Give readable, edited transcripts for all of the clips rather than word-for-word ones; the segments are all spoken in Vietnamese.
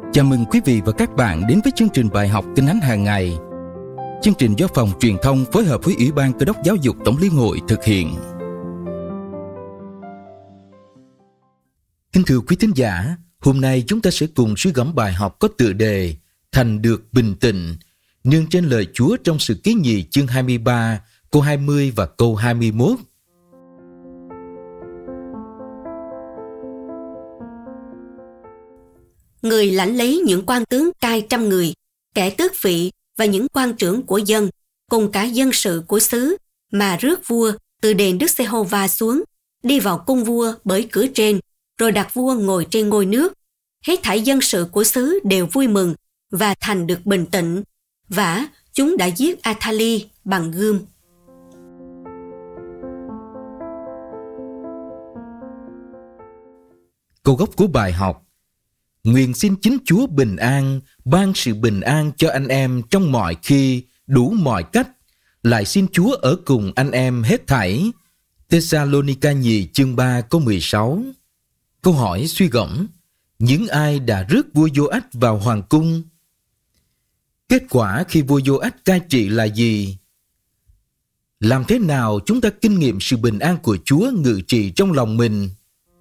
Chào mừng quý vị và các bạn đến với chương trình bài học Kinh Thánh hàng ngày. Chương trình do Phòng Truyền thông phối hợp với Ủy ban Cơ đốc Giáo dục Tổng Liên hội thực hiện. Kính thưa quý thính giả, hôm nay chúng ta sẽ cùng suy gẫm bài học có tựa đề Thành được bình tĩnh, nương trên lời Chúa trong Sử Ký Nhì chương 23, câu 20 và câu 21. Người lãnh lấy những quan tướng cai 100 người, kẻ tước vị và những quan trưởng của dân, cùng cả dân sự của xứ, mà rước vua từ đền Đức Giê-hô-va xuống, đi vào cung vua bởi cửa trên, rồi đặt vua ngồi trên ngôi nước. Hết thảy dân sự của xứ đều vui mừng và thành được bình tĩnh, vả chúng đã giết Athali bằng gươm. Câu gốc của bài học: Nguyện xin chính Chúa bình an, ban sự bình an cho anh em trong mọi khi, đủ mọi cách. Lại xin Chúa ở cùng anh em hết thảy. Thessalonica Nhì chương 3 câu 16. Câu hỏi suy gẫm: những ai đã rước vua Giô-ách vào hoàng cung? Kết quả khi vua Giô-ách cai trị là gì? Làm thế nào chúng ta kinh nghiệm sự bình an của Chúa ngự trị trong lòng mình?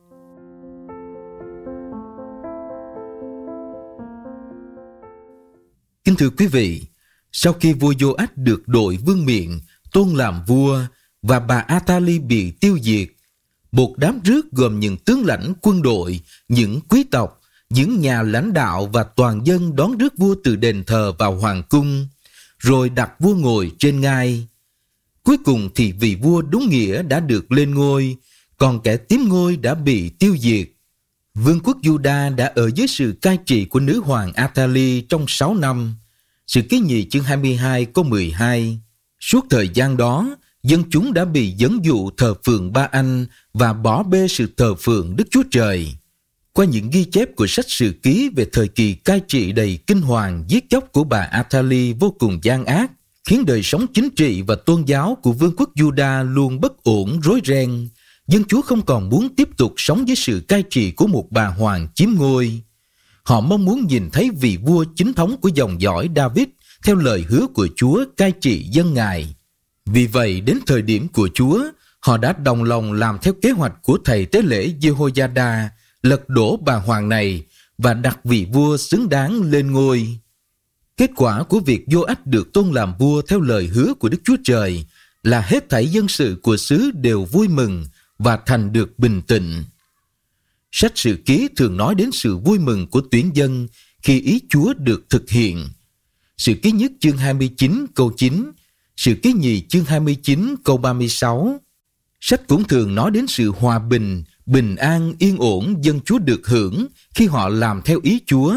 Kính thưa quý vị, sau khi vua Giô-ách được đội vương miện, tôn làm vua và bà Athali bị tiêu diệt, một đám rước gồm những tướng lãnh quân đội, những quý tộc, những nhà lãnh đạo và toàn dân đón rước vua từ đền thờ vào hoàng cung, rồi đặt vua ngồi trên ngai. Cuối cùng thì vị vua đúng nghĩa đã được lên ngôi, còn kẻ chiếm ngôi đã bị tiêu diệt. Vương quốc Juda đã ở dưới sự cai trị của nữ hoàng Athali trong 6 năm. Sử Ký Nhì chương 22 câu 12. Suốt thời gian đó, dân chúng đã bị dẫn dụ thờ phượng Ba-anh và bỏ bê sự thờ phượng Đức Chúa Trời. Qua những ghi chép của sách Sử Ký về thời kỳ cai trị đầy kinh hoàng giết chóc của bà Athali vô cùng gian ác, khiến đời sống chính trị và tôn giáo của vương quốc Juda luôn bất ổn rối ren. Dân Chúa không còn muốn tiếp tục sống dưới sự cai trị của một bà hoàng chiếm ngôi. Họ mong muốn nhìn thấy vị vua chính thống của dòng dõi David theo lời hứa của Chúa cai trị dân Ngài. Vì vậy, đến thời điểm của Chúa, họ đã đồng lòng làm theo kế hoạch của thầy tế lễ Jehoiada, lật đổ bà hoàng này và đặt vị vua xứng đáng lên ngôi. Kết quả của việc Giô-ách được tôn làm vua theo lời hứa của Đức Chúa Trời là hết thảy dân sự của xứ đều vui mừng và thành được bình tĩnh. Sách Sử Ký thường nói đến sự vui mừng của tuyển dân khi ý Chúa được thực hiện. Sử Ký Nhất chương 29 câu 9, Sử Ký Nhì chương 29 câu 36. Sách cũng thường nói đến sự hòa bình, bình an, yên ổn dân Chúa được hưởng khi họ làm theo ý Chúa.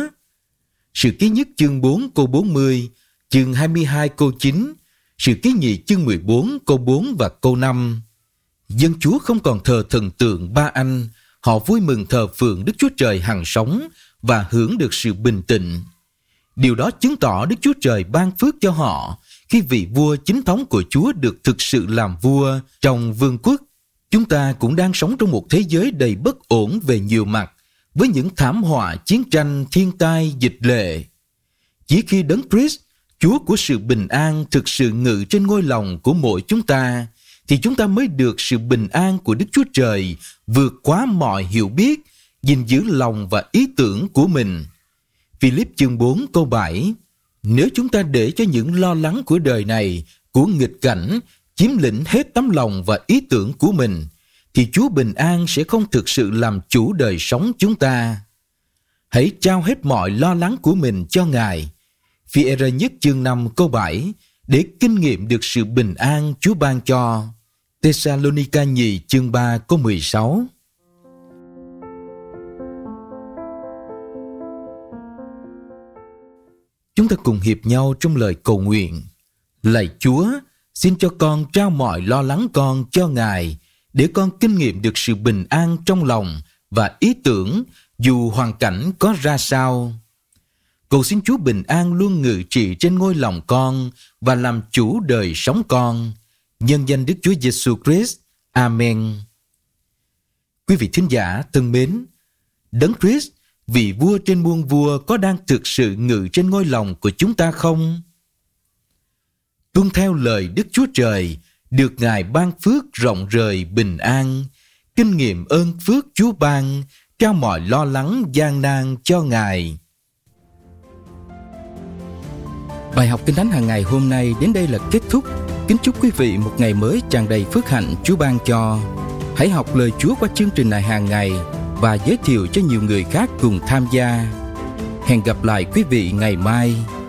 Sử Ký Nhất chương 4 câu 40, chương 22 câu 9, Sử Ký Nhì chương 14 câu 4 và câu 5. Dân Chúa không còn thờ thần tượng Ba-anh, họ vui mừng thờ phượng Đức Chúa Trời hằng sống và hưởng được sự bình tĩnh. Điều đó chứng tỏ Đức Chúa Trời ban phước cho họ khi vị vua chính thống của Chúa được thực sự làm vua trong vương quốc. Chúng ta cũng đang sống trong một thế giới đầy bất ổn về nhiều mặt, với những thảm họa, chiến tranh, thiên tai, dịch lệ. Chỉ khi Đấng Christ, Chúa của sự bình an, thực sự ngự trên ngôi lòng của mỗi chúng ta, thì chúng ta mới được sự bình an của Đức Chúa Trời vượt quá mọi hiểu biết, gìn giữ lòng và ý tưởng của mình. Philip chương 4 câu 7. Nếu chúng ta để cho những lo lắng của đời này, của nghịch cảnh, chiếm lĩnh hết tấm lòng và ý tưởng của mình, thì Chúa bình an sẽ không thực sự làm chủ đời sống chúng ta. Hãy trao hết mọi lo lắng của mình cho Ngài. Phi-e-rơ nhất chương 5 câu 7, để kinh nghiệm được sự bình an Chúa ban cho. Thessalonica Nhì chương 3 câu 16. Chúng ta cùng hiệp nhau trong lời cầu nguyện. Lạy Chúa, xin cho con trao mọi lo lắng con cho Ngài, để con kinh nghiệm được sự bình an trong lòng và ý tưởng dù hoàn cảnh có ra sao. Cầu xin Chúa bình an luôn ngự trị trên ngôi lòng con và làm chủ đời sống con. Nhân danh Đức Chúa Giêsu Christ. Amen. Quý vị thính giả thân mến, Đấng Christ vị vua trên muôn vua có đang thực sự ngự trên ngôi lòng của chúng ta không? Tuân theo lời Đức Chúa Trời, được Ngài ban phước rộng rời bình an, kinh nghiệm ơn phước Chúa ban, trao mọi lo lắng gian nan cho Ngài. Bài học Kinh Thánh hàng ngày hôm nay đến đây là kết thúc. Kính chúc quý vị một ngày mới tràn đầy phước hạnh Chúa ban cho. Hãy học lời Chúa qua chương trình này hàng ngày và giới thiệu cho nhiều người khác cùng tham gia. Hẹn gặp lại quý vị ngày mai.